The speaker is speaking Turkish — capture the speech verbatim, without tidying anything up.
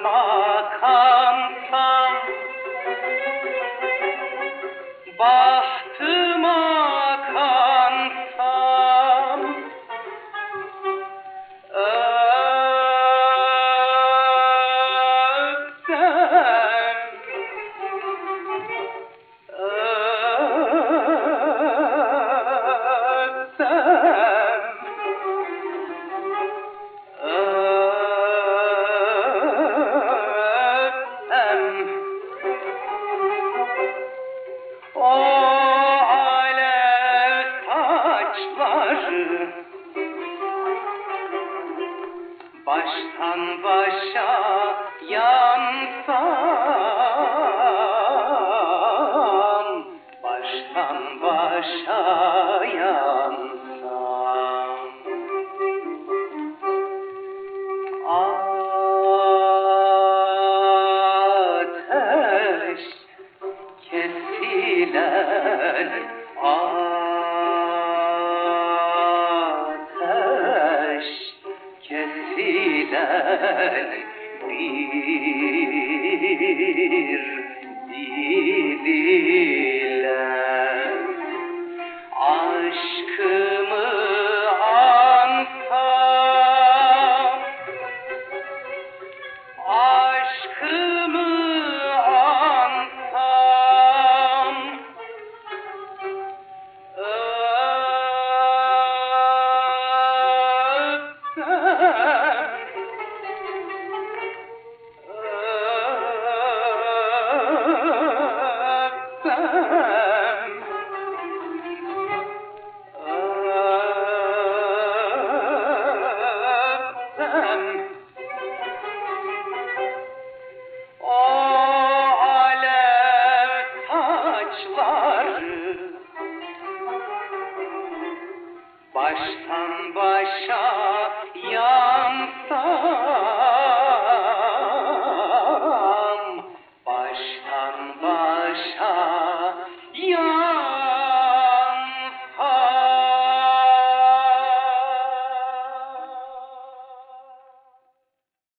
kansam, bahtıma kansam, öpsem, öpsem, öpsem, o alev saçları baştan başa yansam, baştan başa yansam. Ateş kesilen, ateş kesilen bir dil ile aşkımı ansam, aşkımı ansam, öpsem, öpsem, öpsem, o alev saçları baştan başa yansam, baştan başa